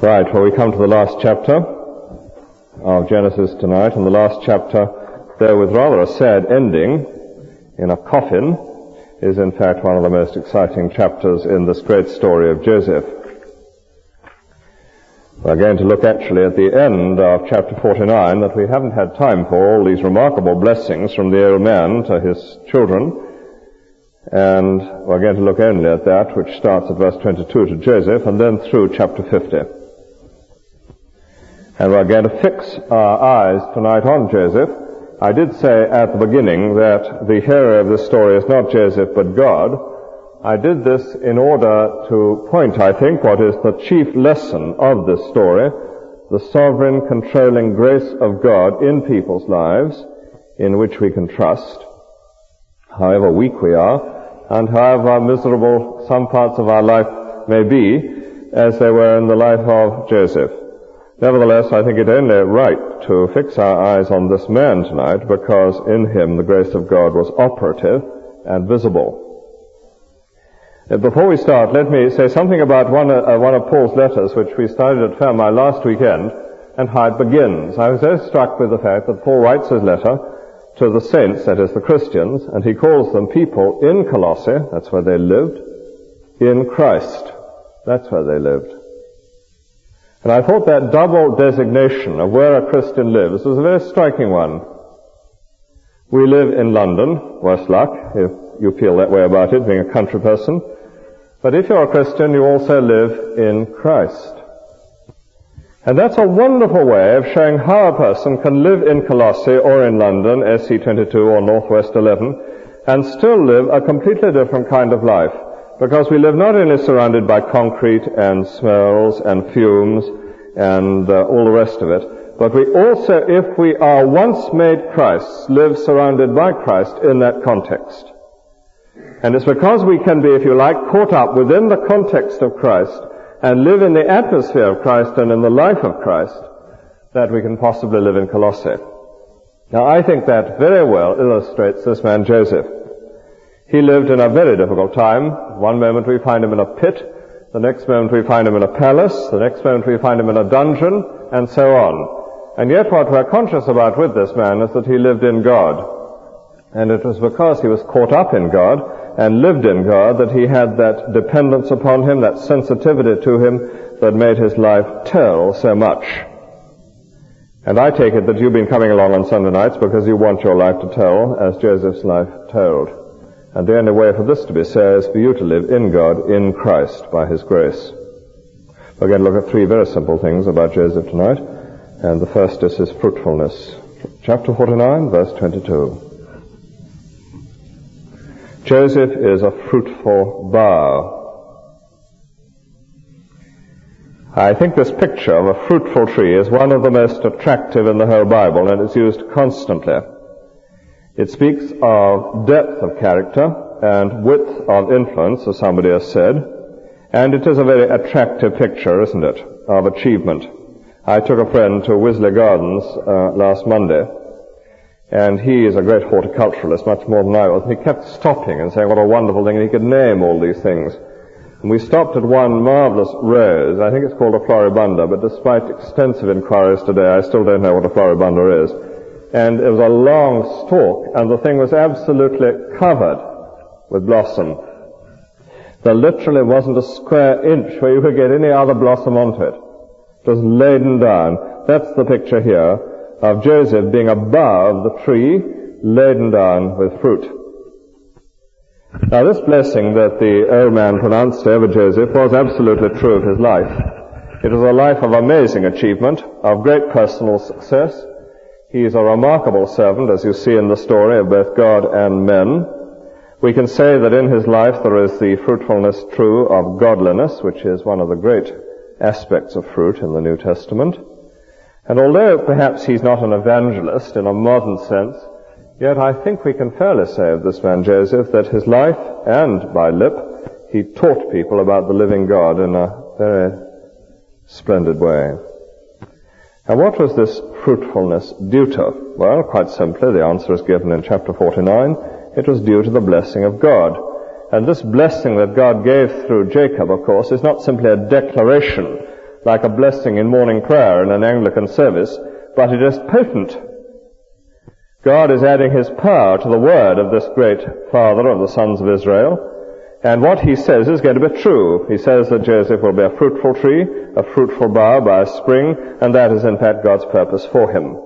Right, well, we come to the last chapter of Genesis tonight, and the last chapter, though with rather a sad ending in a coffin, is in fact one of the most exciting chapters in this great story of Joseph. We're going to look actually at the end of chapter 49, that we haven't had time for, all these remarkable blessings from the old man to his children, and we're going to look only at that which starts at verse 22 to Joseph, and then through chapter 50. And we're going to fix our eyes tonight on Joseph. I did say at the beginning that the hero of this story is not Joseph but God. I did this in order to point, I think, what is the chief lesson of this story, the sovereign controlling grace of God in people's lives, in which we can trust, however weak we are, and however miserable some parts of our life may be, as they were in the life of Joseph. Nevertheless, I think it only right to fix our eyes on this man tonight, because in him the grace of God was operative and visible. Before we start, let me say something about one of Paul's letters, which we studied at Fermi last weekend, and how it begins. I was very struck with the fact that Paul writes his letter to the saints, that is the Christians, and he calls them people in Colossae, that's where they lived, in Christ, that's where they lived. And I thought that double designation of where a Christian lives was a very striking one. We live in London, worse luck, if you feel that way about it, being a country person. But if you're a Christian, you also live in Christ. And that's a wonderful way of showing how a person can live in Colossae or in London, SC22 or Northwest 11, and still live a completely different kind of life. Because we live not only surrounded by concrete and smells and fumes and all the rest of it, but we also, if we are once made Christ, live surrounded by Christ in that context. And it's because we can be, if you like, caught up within the context of Christ and live in the atmosphere of Christ and in the life of Christ that we can possibly live in Colossae. Now, I think that very well illustrates this man Joseph. He lived in a very difficult time. One moment we find him in a pit, the next moment we find him in a palace, the next moment we find him in a dungeon, and so on. And yet what we're conscious about with this man is that he lived in God. And it was because he was caught up in God and lived in God that he had that dependence upon him, that sensitivity to him that made his life tell so much. And I take it that you've been coming along on Sunday nights because you want your life to tell as Joseph's life told. And the only way for this to be so is for you to live in God, in Christ, by His grace. We're going to look at three very simple things about Joseph tonight. And the first is his fruitfulness. Chapter 49, verse 22. Joseph is a fruitful bough. I think this picture of a fruitful tree is one of the most attractive in the whole Bible, and it's used constantly. It speaks of depth of character and width of influence, as somebody has said, and it is a very attractive picture, isn't it, of achievement. I took a friend to Wisley Gardens last Monday, and he is a great horticulturalist, much more than I was, and he kept stopping and saying what a wonderful thing, and he could name all these things. And we stopped at one marvelous rose, I think it's called a floribunda, but despite extensive inquiries today, I still don't know what a floribunda is. And it was a long stalk, and the thing was absolutely covered with blossom. There literally wasn't a square inch where you could get any other blossom onto it. It was laden down. That's the picture here of Joseph being above the tree, laden down with fruit. Now, this blessing that the old man pronounced over Joseph was absolutely true of his life. It was a life of amazing achievement, of great personal success. He is a remarkable servant, as you see in the story of both God and men. We can say that in his life there is the fruitfulness true of godliness, which is one of the great aspects of fruit in the New Testament. And although perhaps he's not an evangelist in a modern sense, yet I think we can fairly say of this man Joseph that his life, and by lip, he taught people about the living God in a very splendid way. And what was this fruitfulness due to? Well, quite simply, the answer is given in chapter 49. It was due to the blessing of God. And this blessing that God gave through Jacob, of course, is not simply a declaration like a blessing in morning prayer in an Anglican service, but it is potent. God is adding his power to the word of this great father of the sons of Israel, and what he says is going to be true. He says that Joseph will be a fruitful tree, a fruitful bough by a spring, and that is in fact God's purpose for him.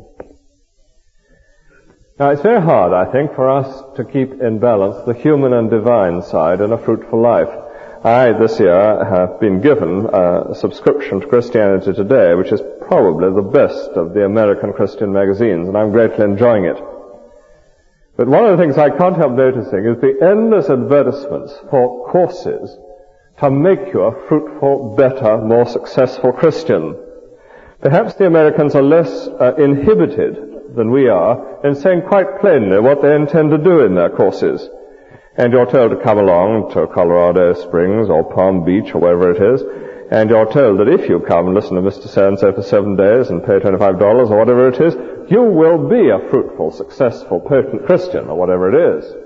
Now it's very hard, I think, for us to keep in balance the human and divine side in a fruitful life. I, this year, have been given a subscription to Christianity Today, which is probably the best of the American Christian magazines, and I'm greatly enjoying it. But one of the things I can't help noticing is the endless advertisements for courses to make you a fruitful, better, more successful Christian. Perhaps the Americans are less inhibited than we are in saying quite plainly what they intend to do in their courses. And you're told to come along to Colorado Springs or Palm Beach or wherever it is, and you're told that if you come and listen to Mr. So-and-so for 7 days and pay $25 or whatever it is, you will be a fruitful, successful, potent Christian or whatever it is.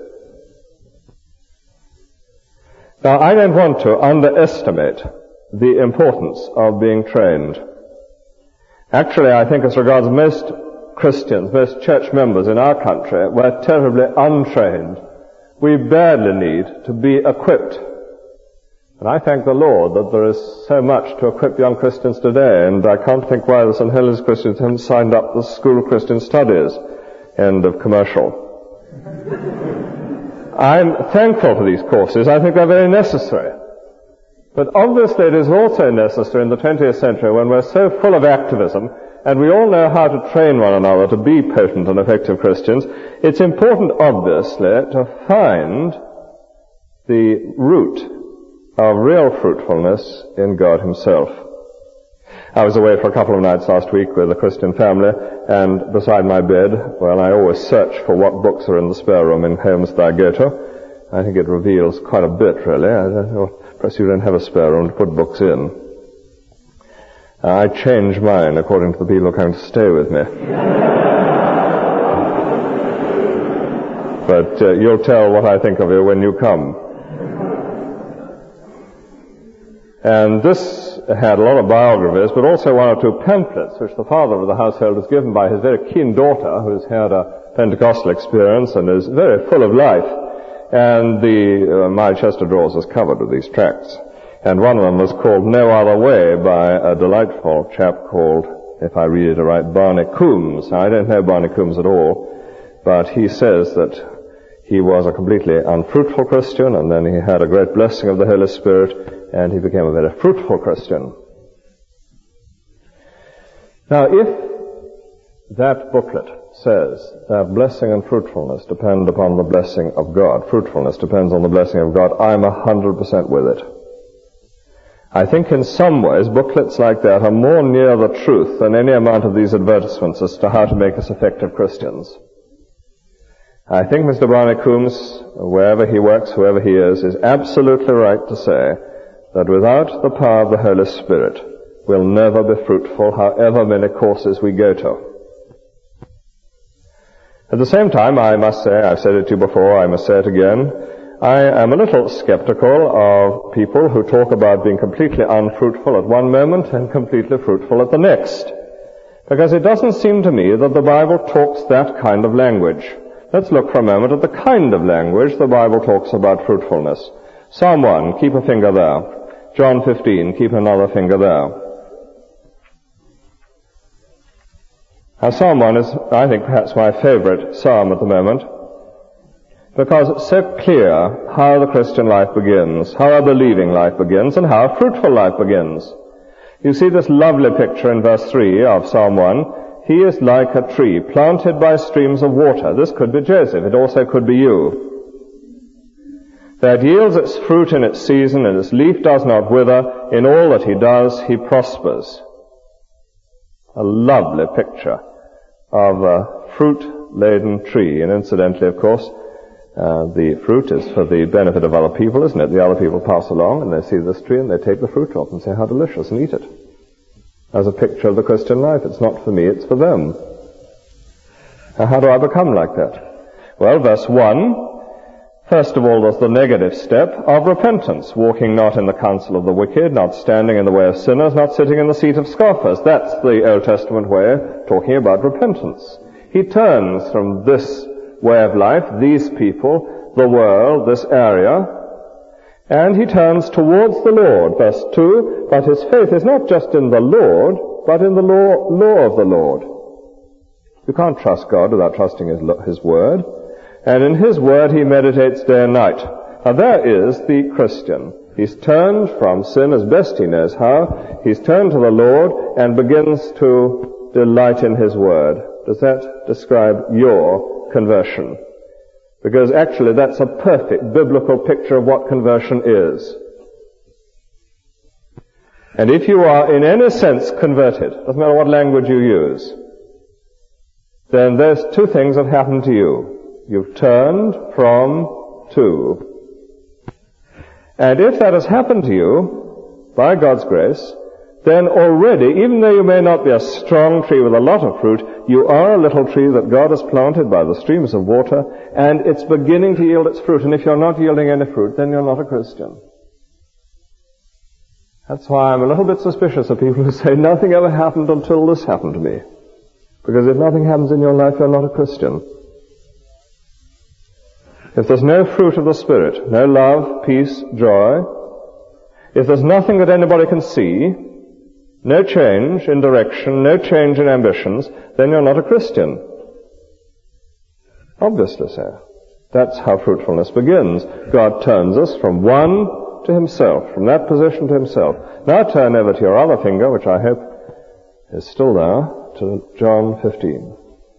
Now, I don't want to underestimate the importance of being trained. Actually, I think as regards most Christians, most church members in our country, we're terribly untrained. We badly need to be equipped. And I thank the Lord that there is so much to equip young Christians today, and I can't think why the St. Helens Christians haven't signed up the School of Christian Studies. End of commercial. I'm thankful for these courses. I think they're very necessary. But obviously it is also necessary in the 20th century, when we're so full of activism, and we all know how to train one another to be potent and effective Christians, it's important, obviously, to find the root of real fruitfulness in God himself. I was away for a couple of nights last week with a Christian family, and beside my bed, well, I always search for what books are in the spare room in homes that I go to. I think it reveals quite a bit, really. I don't know, perhaps you don't have a spare room to put books in. I change mine according to the people who are going to stay with me. But you'll tell what I think of you when you come. And this had a lot of biographies, but also one or two pamphlets, which the father of the household was given by his very keen daughter, who's had a Pentecostal experience and is very full of life. And my chest of drawers is covered with these tracts. And one of them was called No Other Way by a delightful chap called, if I read it right, Barney Coombs. Now, I don't know Barney Coombs at all, but he says that he was a completely unfruitful Christian, and then he had a great blessing of the Holy Spirit, and he became a very fruitful Christian. Now, if that booklet says that blessing and fruitfulness depend upon the blessing of God, fruitfulness depends on the blessing of God, I'm 100% with it. I think in some ways booklets like that are more near the truth than any amount of these advertisements as to how to make us effective Christians. I think Mr. Barney Coombs, wherever he works, whoever he is absolutely right to say that without the power of the Holy Spirit, we'll never be fruitful, however many courses we go to. At the same time, I must say, I've said it to you before, I must say it again, I am a little skeptical of people who talk about being completely unfruitful at one moment and completely fruitful at the next. Because it doesn't seem to me that the Bible talks that kind of language. Let's look for a moment at the kind of language the Bible talks about fruitfulness. Psalm 1, keep a finger there. John 15, keep another finger there. Now, Psalm 1 is, I think, perhaps my favorite psalm at the moment, because it's so clear how the Christian life begins, how a believing life begins, and how a fruitful life begins. You see this lovely picture in verse 3 of Psalm 1. He is like a tree planted by streams of water. This could be Joseph. It also could be you. That yields its fruit in its season, and its leaf does not wither. In all that he does, he prospers. A lovely picture of a fruit-laden tree. And incidentally, of course, the fruit is for the benefit of other people, isn't it? The other people pass along and they see this tree and they take the fruit off and say, how delicious, and eat it. As a picture of the Christian life. It's not for me, it's for them. Now, how do I become like that? Well, verse 1, First of all, there's the negative step of repentance, walking not in the counsel of the wicked, not standing in the way of sinners, not sitting in the seat of scoffers. That's the Old Testament way of talking about repentance. He turns from this way of life, these people, the world, this area, and he turns towards the Lord. Verse 2, but his faith is not just in the Lord, but in the law of the Lord. You can't trust God without trusting his word. And in his word he meditates day and night. Now there is the Christian. He's turned from sin as best he knows how. He's turned to the Lord and begins to delight in his word. Does that describe your conversion? Because actually that's a perfect biblical picture of what conversion is. And if you are in any sense converted, doesn't matter what language you use, then there's two things that happen to you. You've turned from to. And if that has happened to you, by God's grace, then already, even though you may not be a strong tree with a lot of fruit, you are a little tree that God has planted by the streams of water, and it's beginning to yield its fruit. And if you're not yielding any fruit, then you're not a Christian. That's why I'm a little bit suspicious of people who say, nothing ever happened until this happened to me. Because if nothing happens in your life, you're not a Christian. If there's no fruit of the Spirit, no love, peace, joy, if there's nothing that anybody can see, no change in direction, no change in ambitions, then you're not a Christian. Obviously so. That's how fruitfulness begins. God turns us from one to himself, from that position to himself. Now turn over to your other finger, which I hope is still there, to John 15.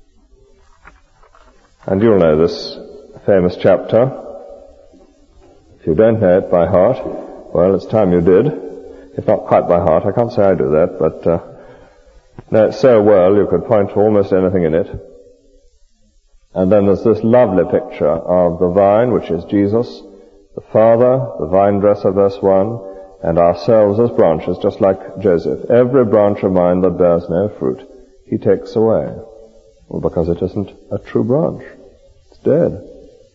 And you'll know this famous chapter. If you don't know it by heart, well, it's time you did. If not quite by heart, I can't say I do that, but know it so well you could point to almost anything in it. And then there's this lovely picture of the vine, which is Jesus, the Father, the vine dresser, verse 1, and ourselves as branches, just like Joseph. Every branch of mine that bears no fruit, he takes away. Well, because it isn't a true branch. It's dead.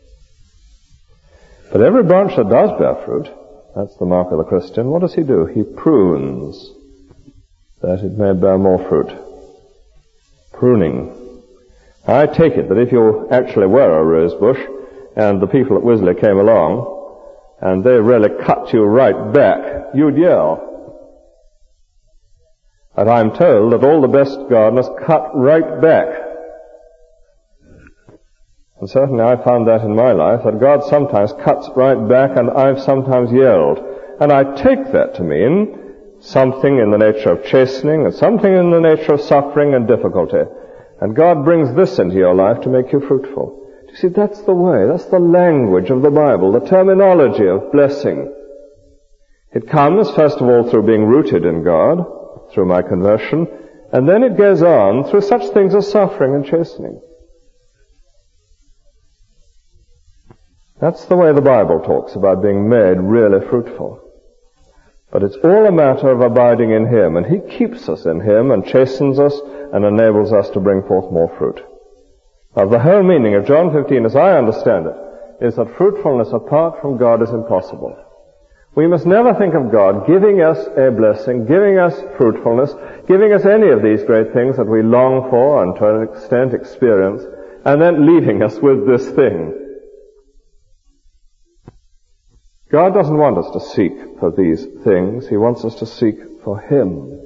But every branch that does bear fruit, that's the mark of the Christian, what does he do? He prunes, that it may bear more fruit. Pruning. I take it that if you actually were a rose bush, and the people at Wisley came along, and they really cut you right back, you'd yell. And I'm told that all the best gardeners cut right back. And certainly I found that in my life, that God sometimes cuts right back, and I've sometimes yelled. And I take that to mean something in the nature of chastening, and something in the nature of suffering and difficulty. And God brings this into your life to make you fruitful. You see, that's the way, that's the language of the Bible, the terminology of blessing. It comes, first of all, through being rooted in God, through my conversion, and then it goes on through such things as suffering and chastening. That's the way the Bible talks about being made really fruitful. But it's all a matter of abiding in Him, and He keeps us in Him and chastens us and enables us to bring forth more fruit. Now, the whole meaning of John 15, as I understand it, is that fruitfulness apart from God is impossible. We must never think of God giving us a blessing, giving us fruitfulness, giving us any of these great things that we long for and to an extent experience, and then leaving us with this thing. God doesn't want us to seek for these things. He wants us to seek for Him.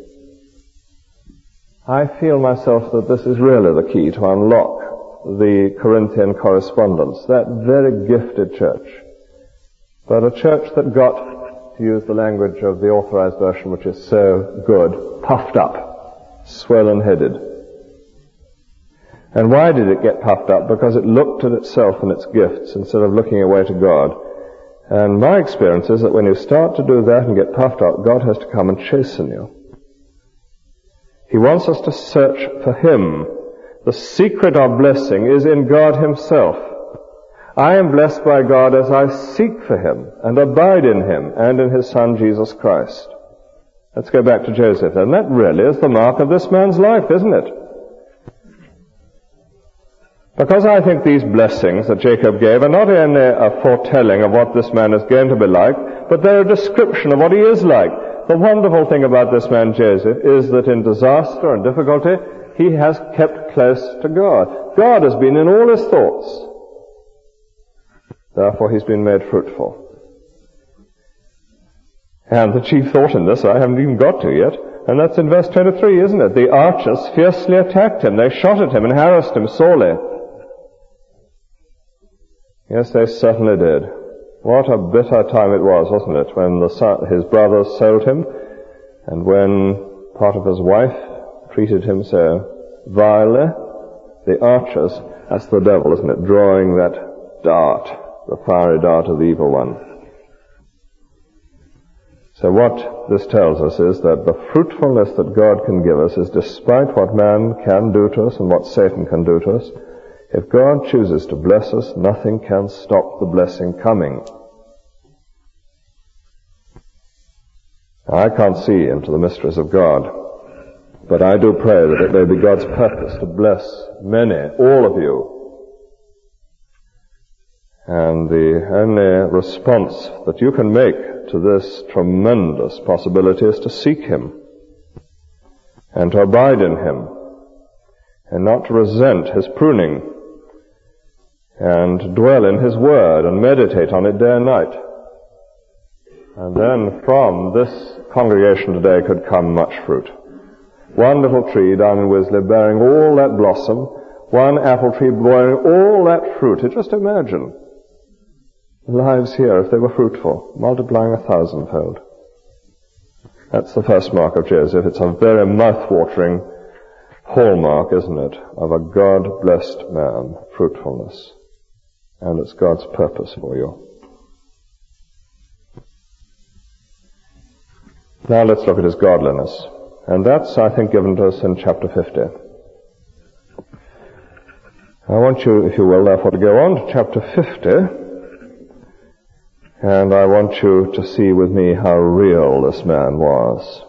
I feel myself that this is really the key to unlock the Corinthian correspondence, that very gifted church. But a church that got, to use the language of the Authorized Version, which is so good, puffed up, swollen-headed. And why did it get puffed up? Because it looked at itself and its gifts instead of looking away to God. And my experience is that when you start to do that and get puffed up, God has to come and chasten you. He wants us to search for Him. The secret of blessing is in God Himself. I am blessed by God as I seek for Him and abide in Him and in His Son Jesus Christ. Let's go back to Joseph. And that really is the mark of this man's life, isn't it? Because I think these blessings that Jacob gave are not only a foretelling of what this man is going to be like, but they're a description of what he is like. The wonderful thing about this man Joseph is that in disaster and difficulty, he has kept close to God. God has been in all his thoughts. Therefore, he's been made fruitful. And the chief thought in this I haven't even got to yet, and that's in verse 23, isn't it? The archers fiercely attacked him. They shot at him and harassed him sorely. Yes, they certainly did. What a bitter time it was, wasn't it, when his brothers sold him, and when part of his wife treated him so vilely. The archers, that's the devil, isn't it, drawing that dart, the fiery dart of the evil one. So what this tells us is that the fruitfulness that God can give us is despite what man can do to us and what Satan can do to us. If God chooses to bless us, nothing can stop the blessing coming. I can't see into the mysteries of God, but I do pray that it may be God's purpose to bless many, all of you. And the only response that you can make to this tremendous possibility is to seek him and to abide in him and not to resent his pruning and to dwell in his word and meditate on it day and night. And then from this congregation today could come much fruit. One little tree down in Wisley bearing all that blossom, one apple tree bearing all that fruit. Just imagine lives here, if they were fruitful, multiplying 1,000-fold. That's the first mark of Joseph. It's a very mouth-watering hallmark, isn't it, of a God-blessed man, fruitfulness. And it's God's purpose for you. Now let's look at his godliness. And that's, I think, given to us in chapter 50. I want you, if you will, therefore, to go on to chapter 50. And I want you to see with me how real this man was.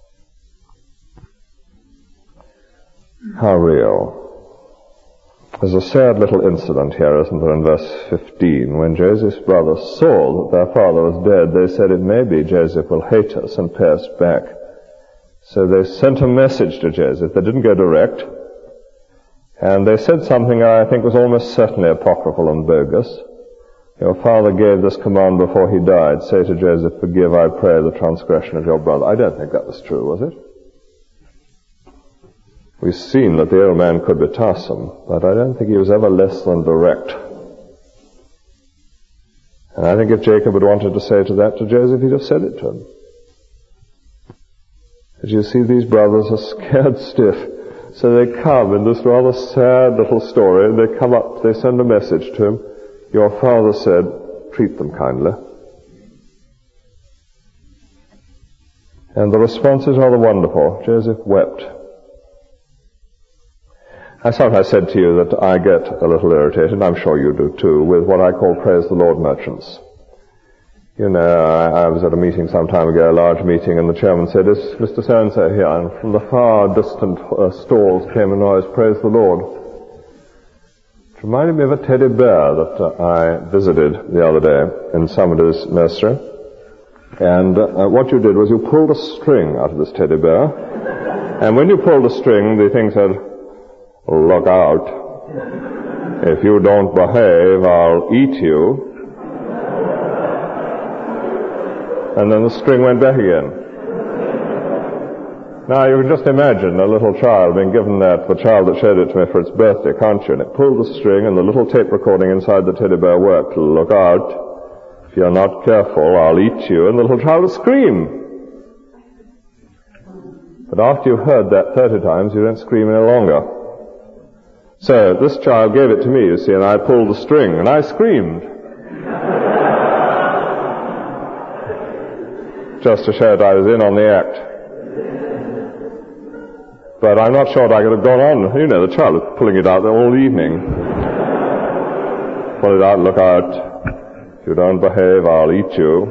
How real. There's a sad little incident here, isn't there, in verse 15. When Joseph's brothers saw that their father was dead, they said, "It may be Joseph will hate us and pay us back." So they sent a message to Joseph. They didn't go direct. And they said something I think was almost certainly apocryphal and bogus. "Your father gave this command before he died. Say to Joseph, forgive, I pray, the transgression of your brother." I don't think that was true, was it? We've seen that the old man could be tiresome, but I don't think he was ever less than direct. And I think if Jacob had wanted to say that to Joseph, he'd have said it to him. As you see, these brothers are scared stiff. So they come in this rather sad little story. They come up, they send a message to him. "Your father said, treat them kindly." And the response is rather wonderful. Joseph wept. I sometimes said to you that I get a little irritated, and I'm sure you do too, with what I call praise the Lord merchants. You know, I was at a meeting some time ago, a large meeting, and the chairman said, "Is Mr. So-and-so here?" And from the far distant stalls came a noise, "Praise the Lord." It reminded me of a teddy bear that I visited the other day in somebody's nursery. And what you did was you pulled a string out of this teddy bear. And when you pulled the string, the thing said, "Look out. If you don't behave, I'll eat you." And then the string went back again. Now you can just imagine a little child being given that, the child that showed it to me for its birthday, can't you? And it pulled the string and the little tape recording inside the teddy bear worked. "Look out. If you're not careful, I'll eat you." And the little child would scream. But after you've heard that 30 times, you don't scream any longer. So this child gave it to me, you see, and I pulled the string, and I screamed. Just to show that I was in on the act. But I'm not sure that I could have gone on. You know, the child was pulling it out all evening. Pull it out, "Look out. If you don't behave, I'll eat you.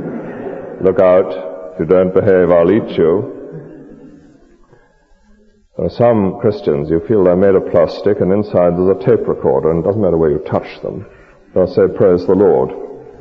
Look out. If you don't behave, I'll eat you." There are some Christians, you feel they're made of plastic and inside there's a tape recorder and it doesn't matter where you touch them. They'll say, praise the Lord.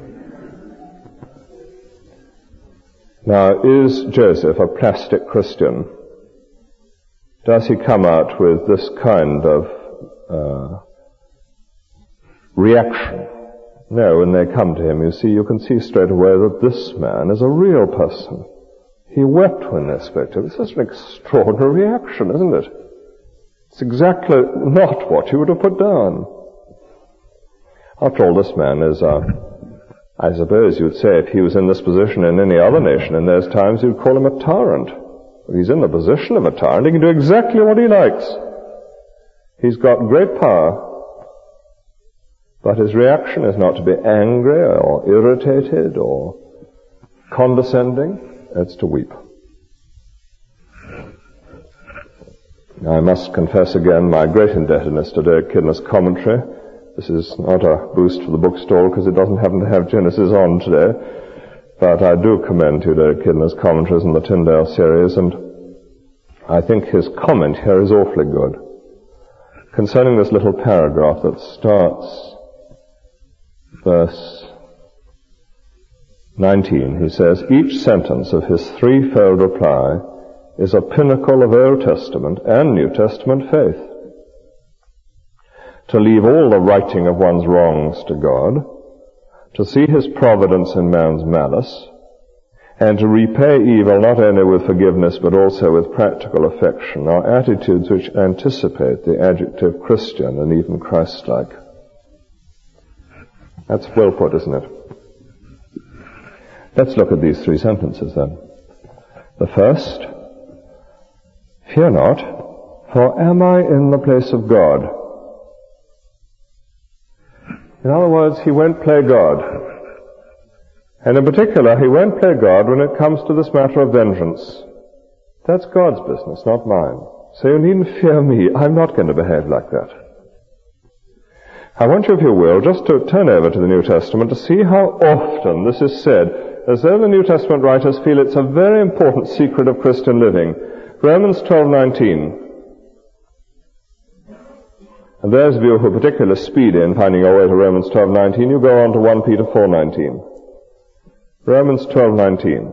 Now, is Joseph a plastic Christian? Does he come out with this kind of reaction? No, when they come to him, you can see straight away that this man is a real person. He wept when they spoke to him. It's such an extraordinary reaction, isn't it? It's exactly not what you would have put down. After all, this man is, I suppose you'd say if he was in this position in any other nation in those times, you'd call him a tyrant. But he's in the position of a tyrant. He can do exactly what he likes. He's got great power. But his reaction is not to be angry or irritated or condescending. It's to weep. I must confess again my great indebtedness to Derek Kidner's commentary. This is not a boost for the bookstall because it doesn't happen to have Genesis on today. But I do commend to Derek Kidner's commentaries in the Tyndale series, and I think his comment here is awfully good. Concerning this little paragraph that starts verse 19, he says, each sentence of his threefold reply is a pinnacle of Old Testament and New Testament faith. To leave all the righting of one's wrongs to God, to see his providence in man's malice, and to repay evil not only with forgiveness but also with practical affection are attitudes which anticipate the adjective Christian and even Christ-like. That's well put, isn't it? Let's look at these three sentences then. The first, fear not, for am I in the place of God? In other words, he won't play God. And in particular, he won't play God when it comes to this matter of vengeance. That's God's business, not mine. So you needn't fear me. I'm not going to behave like that. I want you, if you will, just to turn over to the New Testament to see how often this is said, as though the New Testament writers feel it's a very important secret of Christian living. Romans 12:19. And those of you who are particularly speedy in finding your way to Romans 12:19, you go on to 1 Peter 4:19. Romans 12:19.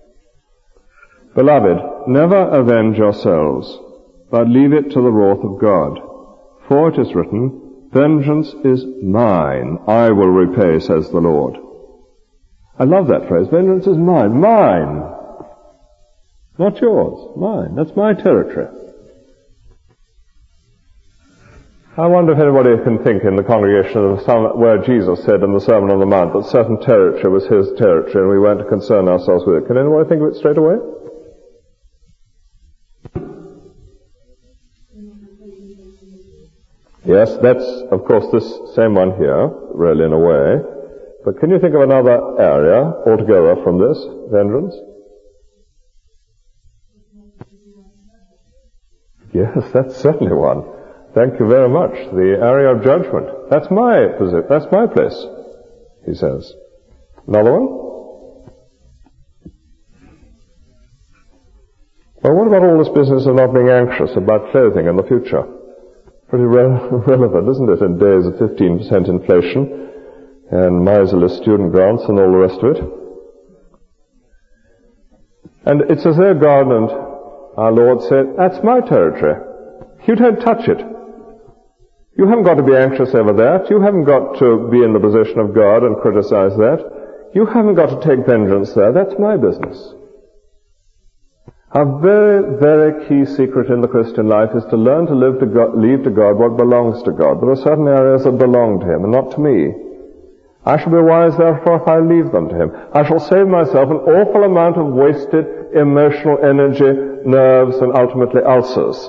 Beloved, never avenge yourselves, but leave it to the wrath of God. For it is written, vengeance is mine, I will repay, says the Lord. I love that phrase, vengeance is mine. Mine! Not yours, mine. That's my territory. I wonder if anybody can think in the congregation of where Jesus said in the Sermon on the Mount that certain territory was his territory and we weren't to concern ourselves with it. Can anybody think of it straight away? Yes, that's, of course, this same one here, really, in a way. But can you think of another area altogether from this, vengeance? Yes, that's certainly one. Thank you very much. The area of judgment. That's my place, he says. Another one? Well, what about all this business of not being anxious about clothing in the future? Pretty relevant, isn't it, in days of 15% inflation and miserly student grants and all the rest of it? And it's as though God and our Lord said, that's my territory. You don't touch it. You haven't got to be anxious over that. You haven't got to be in the position of God and criticize that. You haven't got to take vengeance there. That's my business. A very, very key secret in the Christian life is to learn to leave to God what belongs to God. There are certain areas that belong to Him and not to me. I shall be wise, therefore, if I leave them to Him. I shall save myself an awful amount of wasted emotional energy, nerves, and ultimately ulcers.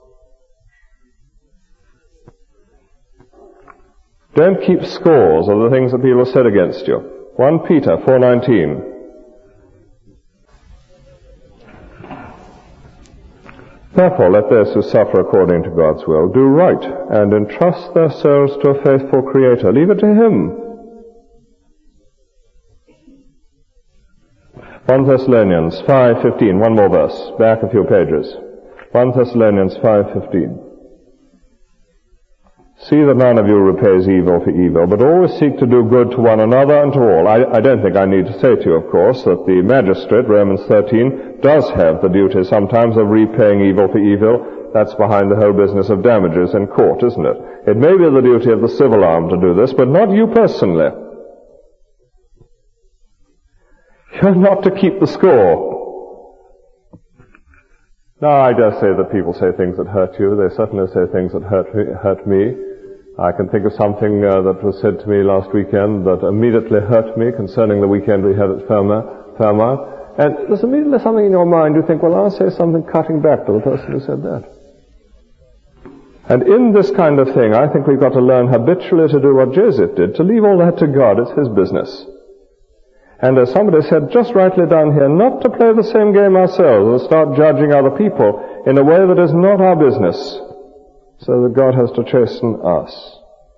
Don't keep scores of the things that people have said against you. 1 Peter 4:19. Therefore, let those who suffer according to God's will do right and entrust their souls to a faithful Creator. Leave it to Him. 1 Thessalonians 5:15, one more verse, back a few pages. 1 Thessalonians 5:15. See that none of you repays evil for evil, but always seek to do good to one another and to all. I don't think I need to say to you, of course, that the magistrate, Romans 13, does have the duty sometimes of repaying evil for evil. That's behind the whole business of damages in court, isn't it? It may be the duty of the civil arm to do this, but not you personally. You're not to keep the score. Now, I dare say that people say things that hurt you. They certainly say things that hurt me. I can think of something that was said to me last weekend that immediately hurt me concerning the weekend we had at Fairmount. And there's immediately something in your mind. You think, well, I'll say something cutting back to the person who said that. And in this kind of thing, I think we've got to learn habitually to do what Joseph did, to leave all that to God. It's his business. And as somebody said just rightly down here, not to play the same game ourselves and start judging other people in a way that is not our business, so that God has to chasten us.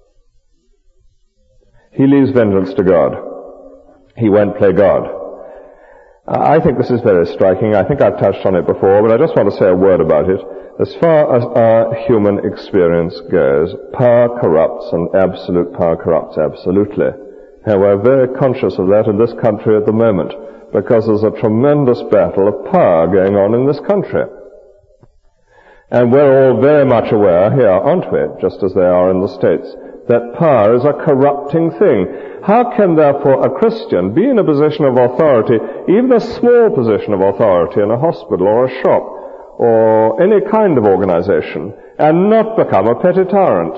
He leaves vengeance to God. He won't play God. I think this is very striking. I think I've touched on it before, but I just want to say a word about it. As far as our human experience goes, power corrupts, and absolute power corrupts absolutely. And we're very conscious of that in this country at the moment, because there's a tremendous battle of power going on in this country. And we're all very much aware here, aren't we, just as they are in the States, that power is a corrupting thing. How can, therefore, a Christian be in a position of authority, even a small position of authority in a hospital or a shop or any kind of organization, and not become a petty tyrant?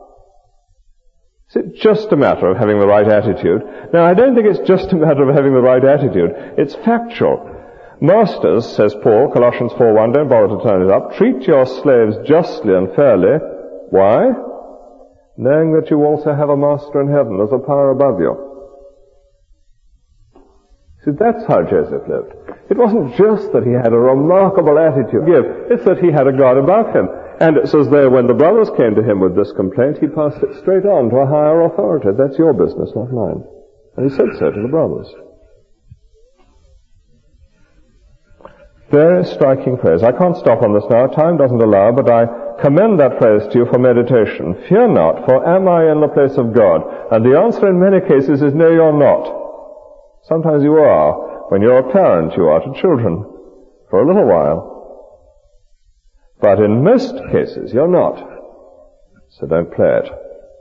Is it just a matter of having the right attitude? Now, I don't think it's just a matter of having the right attitude. It's factual. Masters, says Paul, Colossians 4:1, don't bother to turn it up, treat your slaves justly and fairly. Why? Knowing that you also have a master in heaven, there's a power above you. See, that's how Joseph lived. It wasn't just that he had a remarkable attitude to give, it's that he had a God above him. And it's as though when the brothers came to him with this complaint, he passed it straight on to a higher authority. That's your business, not mine. And he said so to the brothers. Very striking phrase. I can't stop on this now. Time doesn't allow, but I commend that phrase to you for meditation. Fear not, for am I in the place of God? And the answer in many cases is no, you're not. Sometimes you are. When you're a parent, you are to children. For a little while. But in most cases, you're not. So don't play it.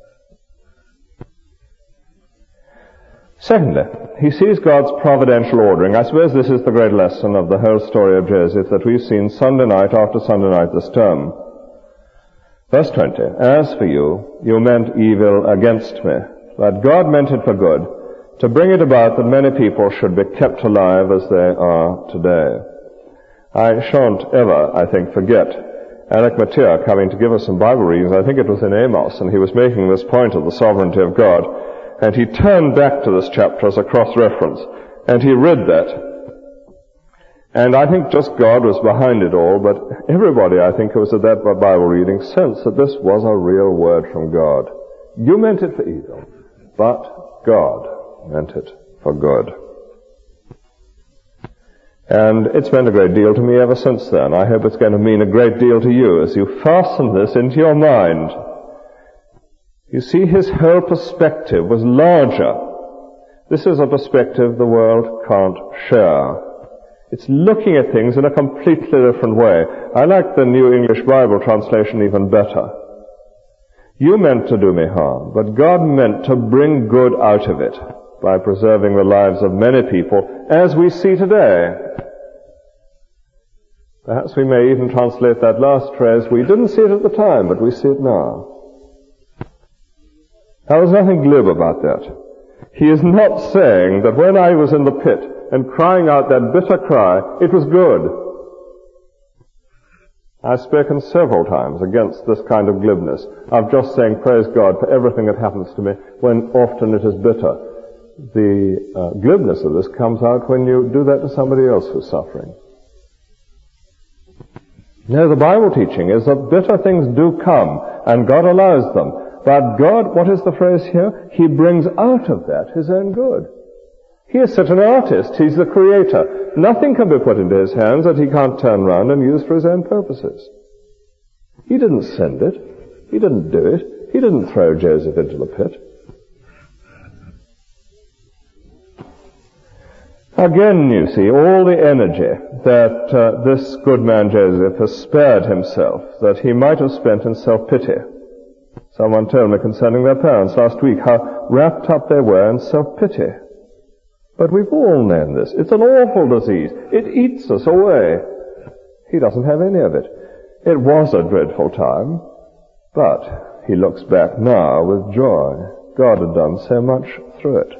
Secondly, he sees God's providential ordering. I suppose this is the great lesson of the whole story of Joseph that we've seen Sunday night after Sunday night this term. Verse 20, as for you, you meant evil against me, but God meant it for good, to bring it about that many people should be kept alive as they are today. I shan't ever, I think, forget Alec Mattia coming to give us some Bible readings. I think it was in Amos, and he was making this point of the sovereignty of God. And he turned back to this chapter as a cross-reference, and he read that. And I think just God was behind it all, but everybody, I think, who was at that Bible reading sensed that this was a real word from God. You meant it for evil, but God meant it for good. And it's meant a great deal to me ever since then. I hope it's going to mean a great deal to you as you fasten this into your mind. You see, his whole perspective was larger. This is a perspective the world can't share. It's looking at things in a completely different way. I like the New English Bible translation even better. You meant to do me harm, but God meant to bring good out of it by preserving the lives of many people, as we see today. Perhaps we may even translate that last phrase, we didn't see it at the time, but we see it now. There was nothing glib about that. He is not saying that when I was in the pit and crying out that bitter cry, it was good. I've spoken several times against this kind of glibness of just saying praise God for everything that happens to me when often it is bitter. The glibness of this comes out when you do that to somebody else who's suffering. No, the Bible teaching is that bitter things do come and God allows them. But God, what is the phrase here? He brings out of that his own good. He is such an artist. He's the creator. nothing can be put into his hands that he can't turn round and use for his own purposes. He didn't send it. He didn't do it. He didn't throw Joseph into the pit. Again, you see, all the energy that this good man Joseph has spared himself, that he might have spent in self-pity. Someone told me concerning their parents last week how wrapped up they were in self-pity. But we've all known this. It's an awful disease. It eats us away. He doesn't have any of it. It was a dreadful time, but he looks back now with joy. God had done so much through it.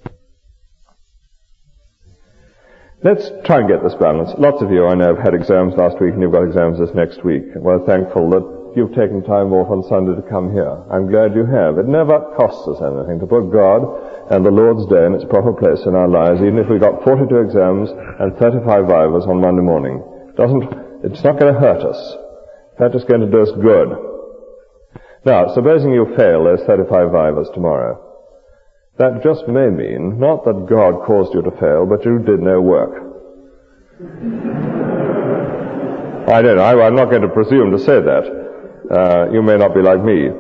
Let's try and get this balance. Lots of you, I know, have had exams last week and you've got exams this next week. We're thankful that you've taken time off on Sunday to come here. I'm glad you have. It never costs us anything to put God and the Lord's Day in its proper place in our lives, even if we got 42 exams and 35 vivas on Monday morning. It's not going to hurt us. In fact, it's going to do us good. Now, supposing you fail those 35 vivas tomorrow. That just may mean, not that God caused you to fail, but you did no work. I don't know. I'm not going to presume to say that. You may not be like me.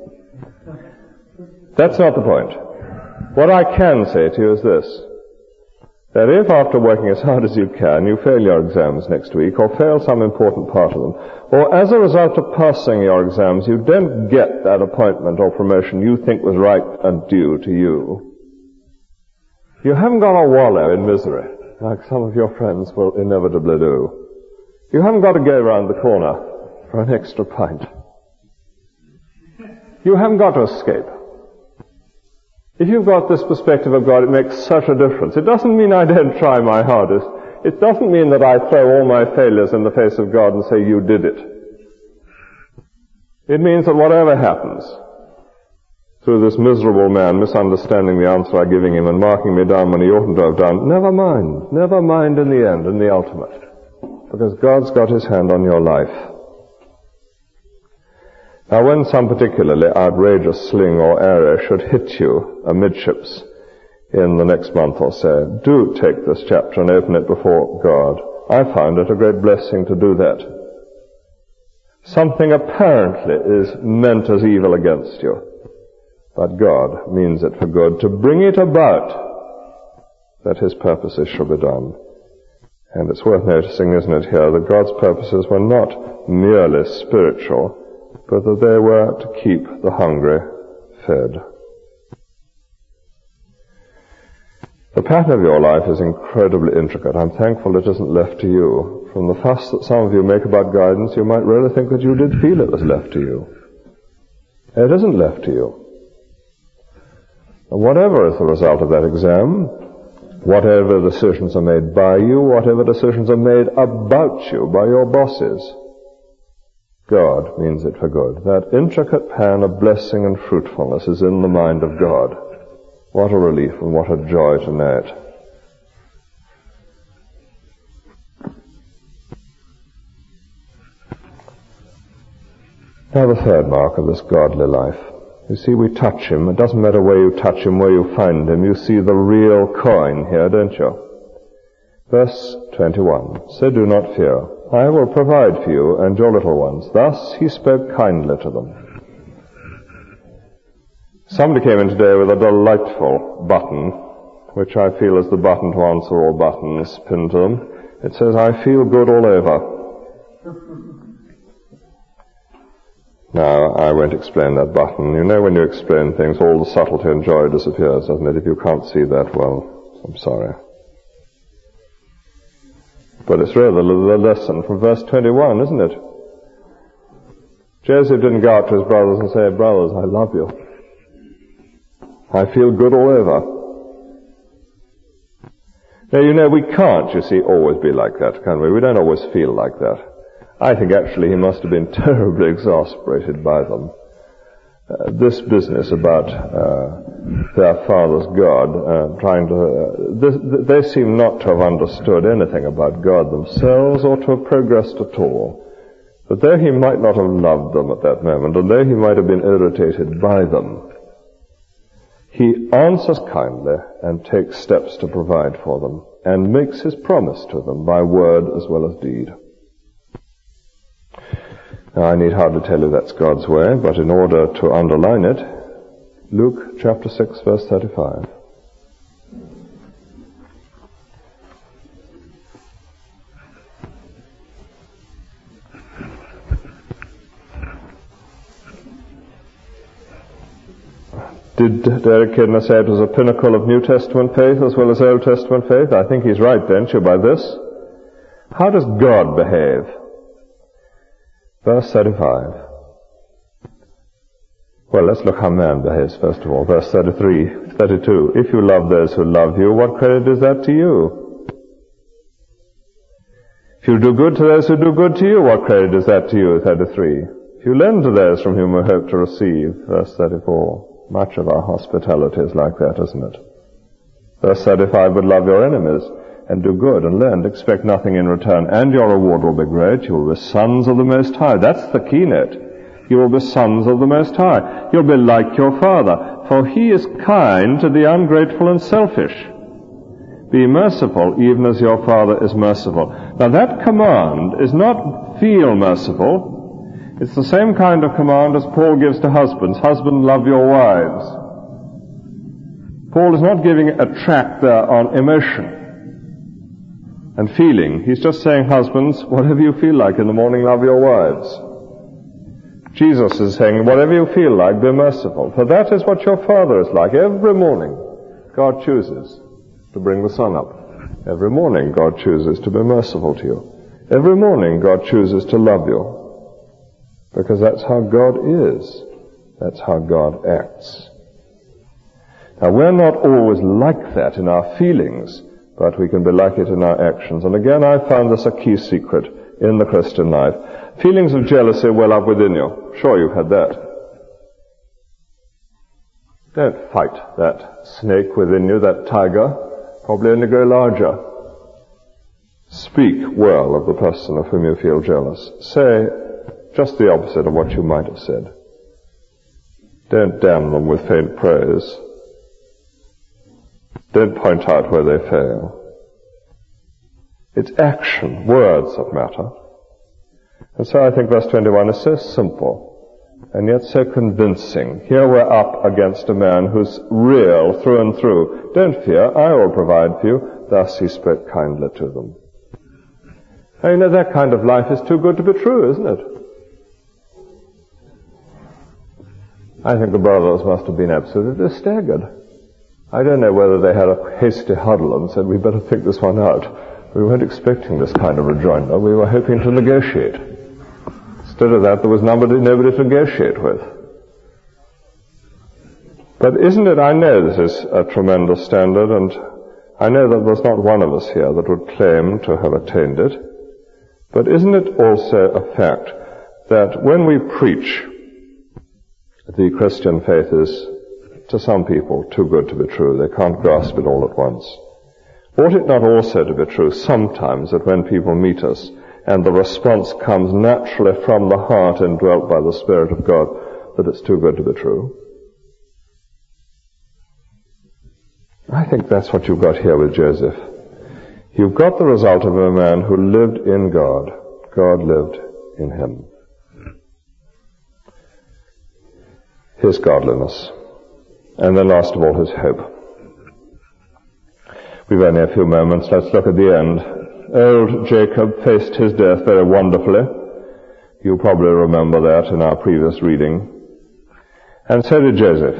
That's not the point. What I can say to you is this, that if after working as hard as you can, you fail your exams next week, or fail some important part of them, or as a result of passing your exams, you don't get that appointment or promotion you think was right and due to you, you haven't got to wallow in misery, like some of your friends will inevitably do. You haven't got to go round the corner for an extra pint. You haven't got to escape. If you've got this perspective of God, it makes such a difference. It doesn't mean I don't try my hardest. It doesn't mean that I throw all my failures in the face of God and say, you did it. It means that whatever happens, through this miserable man misunderstanding the answer I'm giving him and marking me down when he oughtn't to have done, never mind in the end, in the ultimate. Because God's got his hand on your life. Now, when some particularly outrageous sling or arrow should hit you amidships in the next month or so, do take this chapter and open it before God. I found it a great blessing to do that. Something apparently is meant as evil against you, but God means it for good, to bring it about that his purposes shall be done. And it's worth noticing, isn't it, here, that God's purposes were not merely spiritual, but that they were to keep the hungry fed. The pattern of your life is incredibly intricate. I'm thankful it isn't left to you. From the fuss that some of you make about guidance, you might really think that you did feel it was left to you. It isn't left to you. And whatever is the result of that exam, whatever decisions are made by you, whatever decisions are made about you by your bosses, God means it for good. That intricate pan of blessing and fruitfulness is in the mind of God. What a relief and what a joy to know it. Now the third mark of this godly life. You see, we touch him. It doesn't matter where you touch him, where you find him. You see the real coin here, don't you? Verse 21. So do not fear. I will provide for you and your little ones. Thus he spoke kindly to them. Somebody came in today with a delightful button, which I feel is the button to answer all buttons pinned to them. It says, I feel good all over. Now, I won't explain that button. You know, when you explain things, all the subtlety and joy disappears, doesn't it? If you can't see that, well, I'm sorry. But it's really the lesson from verse 21, isn't it? Joseph didn't go out to his brothers and say, brothers, I love you. I feel good all over. Now, you know, we can't, you see, always be like that, can we? We don't always feel like that. I think actually he must have been terribly exasperated by them. This business about their father's God, they seem not to have understood anything about God themselves or to have progressed at all. But though he might not have loved them at that moment, and though he might have been irritated by them, he answers kindly and takes steps to provide for them. and makes his promise to them by word as well as deed. Now, I need hardly tell you that's God's way, but in order to underline it, Luke chapter 6, verse 35. Did Derek Kidner say it was a pinnacle of New Testament faith as well as Old Testament faith? I think he's right, don't you, by this? How does God behave? Verse 35. Well, let's look how man behaves first of all. Verse 33, 32. If you love those who love you, what credit is that to you? If you do good to those who do good to you, what credit is that to you? 33. If you lend to those from whom you hope to receive. Verse 34. Much of our hospitality is like that, isn't it? Verse 35, but love your enemies and do good and lend, expect nothing in return, and your reward will be great. You will be sons of the Most High. That's the keynote. You will be sons of the Most High. You'll be like your Father, for He is kind to the ungrateful and selfish. Be merciful even as your Father is merciful. Now that command is not feel merciful. It's the same kind of command as Paul gives to husbands. Husbands, love your wives. Paul is not giving a track there on emotion and feeling. He's just saying, husbands, whatever you feel like in the morning, love your wives. Jesus is saying, whatever you feel like, be merciful. For that is what your Father is like. Every morning, God chooses to bring the sun up. Every morning, God chooses to be merciful to you. Every morning, God chooses to love you. Because that's how God is. That's how God acts. Now, we're not always like that in our feelings, but we can be like it in our actions. And again, I found this a key secret in the Christian life. Feelings of jealousy well up within you. Sure, you've had that. Don't fight that snake within you, that tiger. Probably only grow larger. Speak well of the person of whom you feel jealous. Say just the opposite of what you might have said. Don't damn them with faint praise. Don't point out where they fail. It's action, words that matter. And so I think verse 21 is so simple, and yet so convincing. Here we're up against a man who's real through and through. Don't fear, I will provide for you. Thus he spoke kindly to them. Now, you know, that kind of life is too good to be true, isn't it? I think the brothers must have been absolutely staggered. I don't know whether they had a hasty huddle and said, we better think this one out. We weren't expecting this kind of rejoinder. We were hoping to negotiate. Instead of that, there was nobody to negotiate with. But isn't it, I know this is a tremendous standard, and I know that there's not one of us here that would claim to have attained it. But isn't it also a fact that when we preach, the Christian faith is, to some people, too good to be true. They can't grasp it all at once. Ought it not also to be true sometimes that when people meet us and the response comes naturally from the heart indwelt by the Spirit of God, that it's too good to be true? I think that's what you've got here with Joseph. You've got the result of a man who lived in God. God lived in him. His godliness. And then last of all, his hope. We've only a few moments. Let's look at the end. Old Jacob faced his death very wonderfully. You probably remember that in our previous reading. And so did Joseph.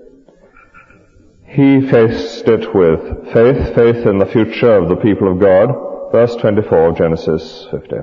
He faced it with faith in the future of the people of God. Verse 24 of Genesis 50.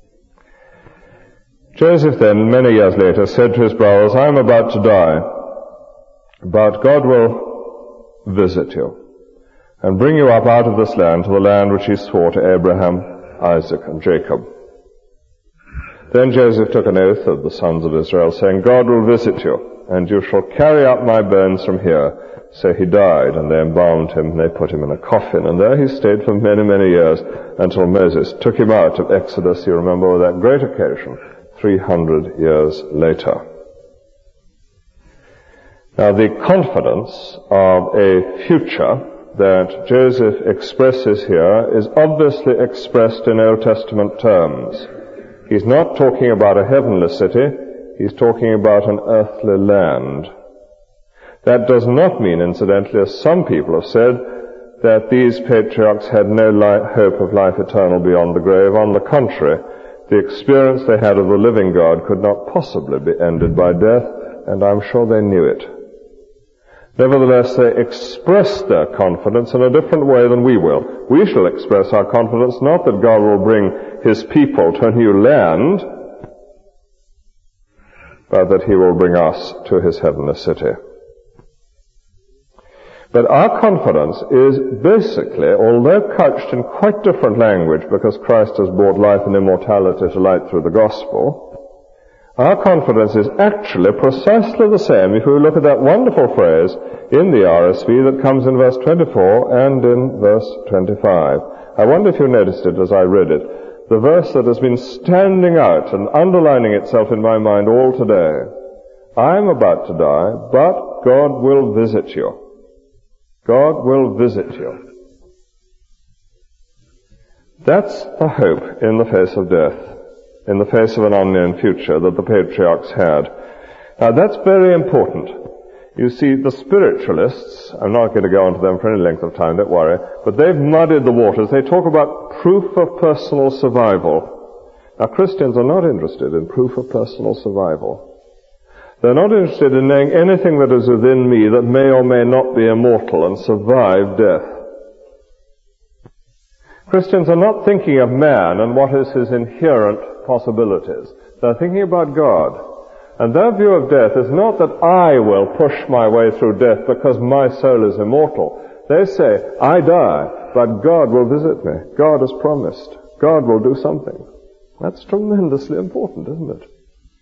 Joseph then, many years later, said to his brothers, I am about to die, but God will visit you and bring you up out of this land to the land which he swore to Abraham, Isaac, and Jacob. Then Joseph took an oath of the sons of Israel, saying, God will visit you, and you shall carry up my bones from here. So he died, and they embalmed him, and they put him in a coffin, and there he stayed for many, many years, until Moses took him out of Exodus, you remember, that great occasion, 300 years later. Now, the confidence of a future that Joseph expresses here is obviously expressed in Old Testament terms. He's not talking about a heavenly city, he's talking about an earthly land. That does not mean, incidentally, as some people have said, that these patriarchs had no hope of life eternal beyond the grave. On the contrary, the experience they had of the living God could not possibly be ended by death, and I'm sure they knew it. Nevertheless, they expressed their confidence in a different way than we will. We shall express our confidence not that God will bring His people to a new land, but that He will bring us to His heavenly city. But our confidence is basically, although couched in quite different language because Christ has brought life and immortality to light through the gospel, our confidence is actually precisely the same if we look at that wonderful phrase in the RSV that comes in verse 24 and in verse 25. I wonder if you noticed it as I read it. The verse that has been standing out and underlining itself in my mind all today. I am about to die, but God will visit you. God will visit you. That's the hope in the face of death, in the face of an unknown future that the patriarchs had. Now that's very important. You see, the spiritualists, I'm not going to go into them for any length of time, don't worry, but they've muddied the waters. They talk about proof of personal survival. Now Christians are not interested in proof of personal survival. They're not interested in knowing anything that is within me that may or may not be immortal and survive death. Christians are not thinking of man and what is his inherent possibilities. They're thinking about God. And their view of death is not that I will push my way through death because my soul is immortal. They say, I die, but God will visit me. God has promised. God will do something. That's tremendously important, isn't it?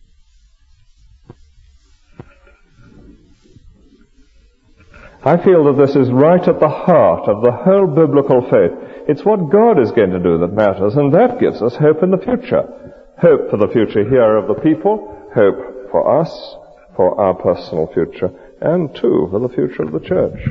I feel that this is right at the heart of the whole biblical faith. It's what God is going to do that matters, and that gives us hope in the future. Hope for the future here of the people, hope for us, for our personal future, and too for the future of the church.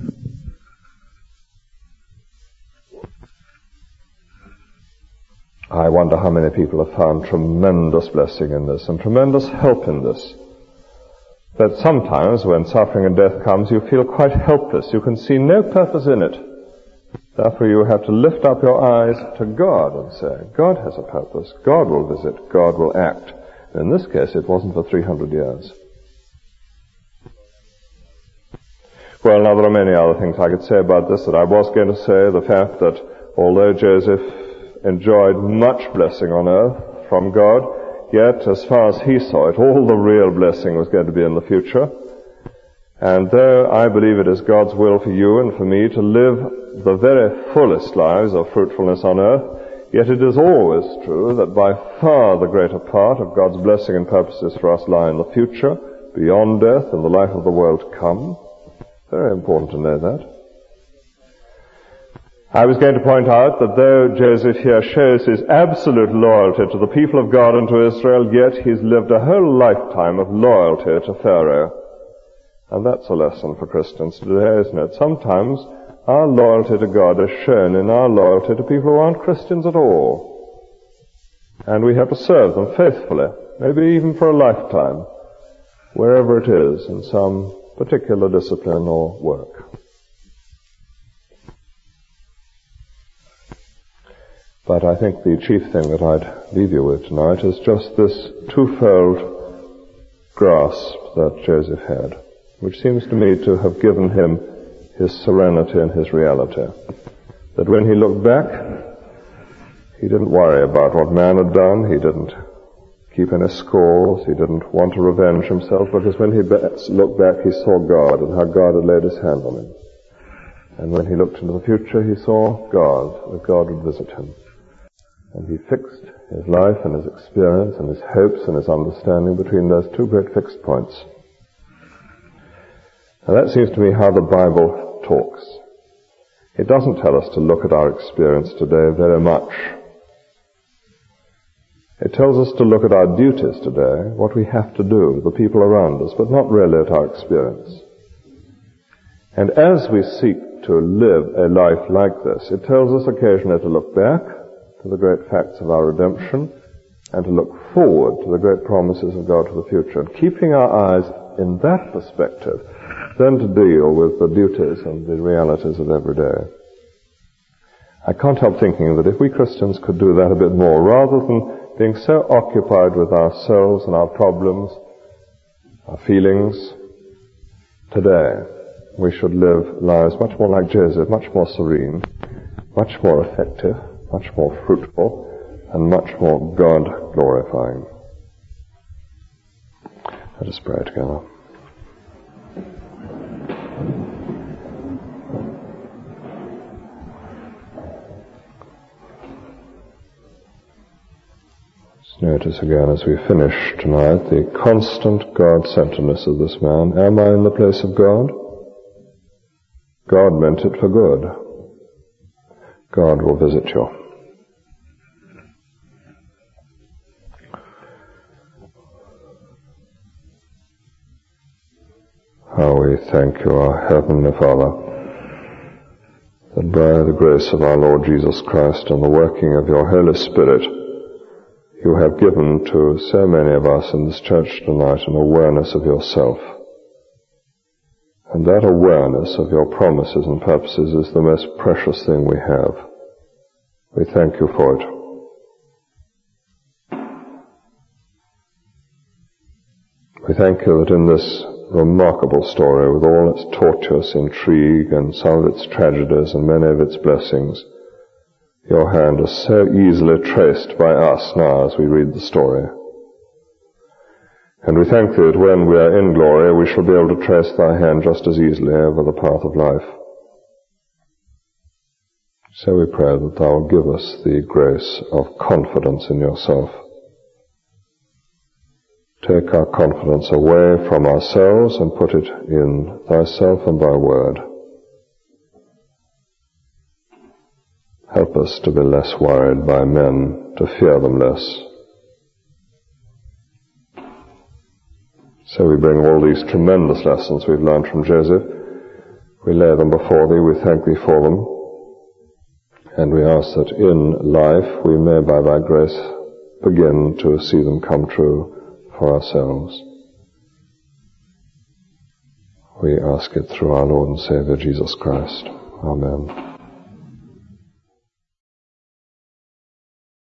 I wonder how many people have found tremendous blessing in this and tremendous help in this. That sometimes when suffering and death comes, you feel quite helpless. You can see no purpose in it. Therefore you have to lift up your eyes to God and say, God has a purpose. God will visit. God will act. In this case, it wasn't for 300 years. Well, now there are many other things I could say about this that I was going to say. The fact that although Joseph enjoyed much blessing on earth from God, yet, as far as he saw it, all the real blessing was going to be in the future. And though I believe it is God's will for you and for me to live the very fullest lives of fruitfulness on earth, yet it is always true that by far the greater part of God's blessing and purposes for us lie in the future, beyond death, and the life of the world to come. Very important to know that. I was going to point out that though Joseph here shows his absolute loyalty to the people of God and to Israel, yet he's lived a whole lifetime of loyalty to Pharaoh. And that's a lesson for Christians today, isn't it? Sometimes our loyalty to God is shown in our loyalty to people who aren't Christians at all. And we have to serve them faithfully, maybe even for a lifetime, wherever it is, in some particular discipline or work. But I think the chief thing that I'd leave you with tonight is just this twofold grasp that Joseph had, which seems to me to have given him his serenity and his reality. That when he looked back, he didn't worry about what man had done, he didn't keep any scores, he didn't want to revenge himself, because when he looked back, he saw God and how God had laid his hand on him. And when he looked into the future, he saw God, that God would visit him. And he fixed his life and his experience and his hopes and his understanding between those two great fixed points. Now that seems to me how the Bible talks. It doesn't tell us to look at our experience today very much. It tells us to look at our duties today, what we have to do, the people around us, but not really at our experience. And as we seek to live a life like this. It tells us occasionally to look back to the great facts of our redemption and to look forward to the great promises of God for the future. And keeping our eyes in that perspective, then to deal with the duties and the realities of every day. I can't help thinking that if we Christians could do that a bit more, rather than being so occupied with ourselves and our problems, our feelings, today we should live lives much more like Joseph, much more serene, much more effective, much more fruitful, and much more God-glorifying. Let us pray together. Notice again as we finish tonight the constant God-centeredness of this man. Am I in the place of God? God meant it for good. God will visit you. How we thank you, our Heavenly Father, that by the grace of our Lord Jesus Christ and the working of your Holy Spirit, you have given to so many of us in this church tonight an awareness of yourself. And that awareness of your promises and purposes is the most precious thing we have. We thank you for it. We thank you that in this remarkable story, with all its tortuous intrigue and some of its tragedies and many of its blessings, your hand is so easily traced by us now as we read the story. And we thank thee that when we are in glory, we shall be able to trace thy hand just as easily over the path of life. So we pray that thou will give us the grace of confidence in yourself. Take our confidence away from ourselves and put it in thyself and thy word. Help us to be less worried by men, to fear them less. So we bring all these tremendous lessons we've learned from Joseph. We lay them before thee, we thank thee for them, and we ask that in life we may by thy grace begin to see them come true for ourselves. We ask it through our Lord and Saviour Jesus Christ. Amen.